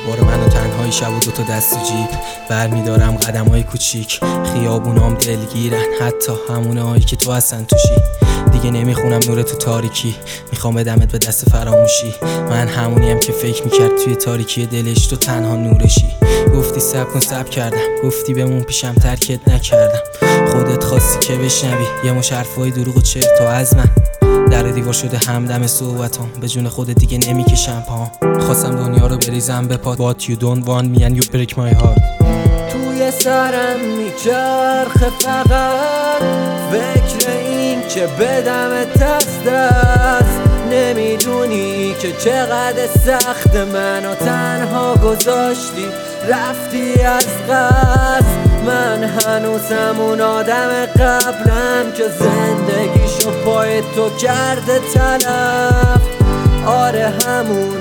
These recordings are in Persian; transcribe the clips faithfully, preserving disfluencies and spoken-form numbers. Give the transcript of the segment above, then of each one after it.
بار منو تنهایی شب و دوتا دست و جیب برمیدارم قدم های کوچیک، خیابونام دلگیرن حتی همونه هایی که تو هستن توشی. دیگه نمیخونم نور تو تاریکی، میخوام بدمت به دست فراموشی. من همونیم که فکر میکرد توی تاریکی دلش تو تنها نورشی. گفتی سب کن سب کردم، گفتی بمون پیشم ترکت نکردم. خودت خواستی که بشنوی یه مش حرفای دروغ و چرت و از من. در دیوار شده همدم صحبتام، به جون خودت دیگه نمیکشم پام. خواستم دنیا رو بریزم به پات But you don't want me and you break my heart. توی سرم میچرخه فقط فکر این که بدم دست دست. نمیدونی که چقدر سخت منو تنها گذاشتی رفتی از قصد. من هنوزم اون آدم قبلم که زندگیشو پای تو کرده تلف. آره همون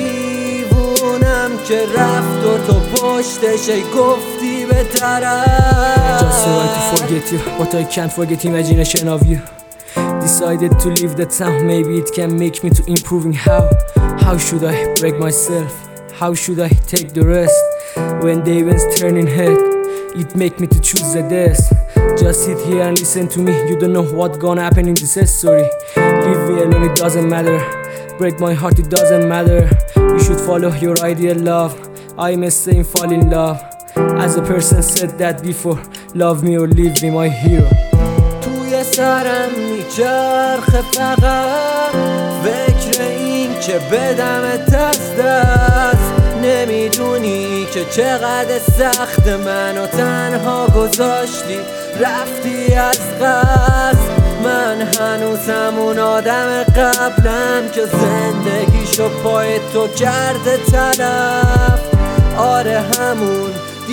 دیوونم که رفت و تو پشتش گفتی به طرف. Just so I to forget you, but I can't forget imagination of you. Decided to leave the town, maybe it can make me to improving. How, how should I break myself? How should I take the rest? When day was turning head, it make me to choose the death. Just sit here and listen to me, you don't know what gonna happen in this story. Leave me alone, it doesn't matter. Break my heart, it doesn't matter. You should follow your ideal love. I must stay and fall in love. As a person said that before, love me or leave me, my hero. توی سرم میچرخه فقط فکر این که بدم دست دست. نمیدونی که چقدر سخت منو تنها گذاشتی رفتی از قصد. من هنوزم اون آدم قبلم که زندگیشو پای تو کرده تلف. آره همون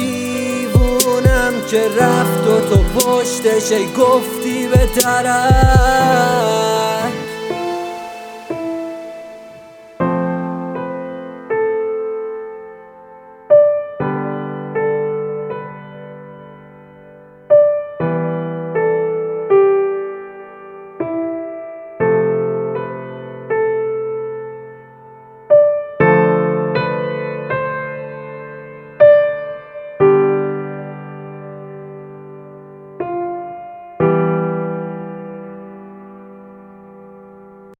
دیوونم که رفت و تو پشتش گفتی به طرف.